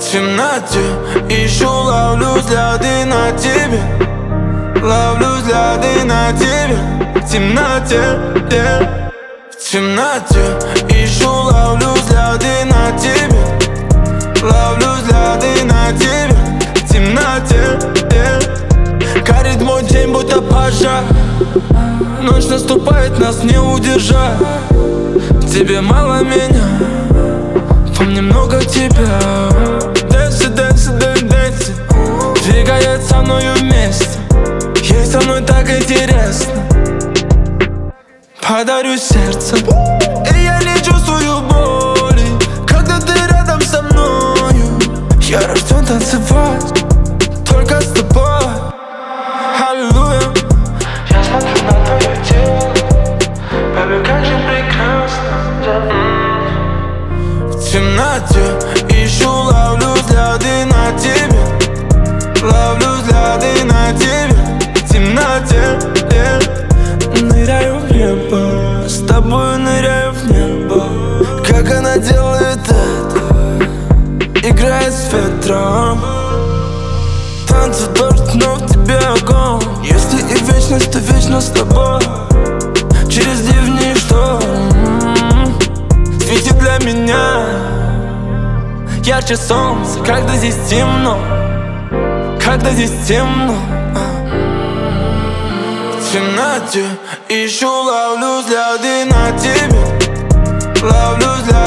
В темноте ищу, ловлю взгляды на тебе. Ловлю взгляды на тебе. В темноте, в темноте ищу, ловлю взгляды на тебе. Ловлю взгляды на тебе. В темноте, горит мой день, будто пожар. Ночь наступает, нас не удержать. Тебе мало меня, во мне много тебя. Дэнси, дэнси, дэнси, двигает со мною вместе. Ей со мной так интересно. Подарю сердце, и я не чувствую боли, когда ты рядом со мною. Я рожден танцевать только с тобой. Аллилуйя. Я смотрю на твое тело, baby, как же прекрасно. В темноте ищу, ловлю взгляды на тебе. Ловлю взгляды на тебе. В темноте, ныряю в небо. С тобою ныряю в небо. Как она делает это, играет с ветром. Танцы, дождь, но в тебе огонь. Если и вечность, то вечно с тобой. Через ливни и шторм светит для меня ярче солнца, когда здесь темно. Когда здесь темно. В темноте ищу, ловлю взгляды на тебе. Ловлю взгляды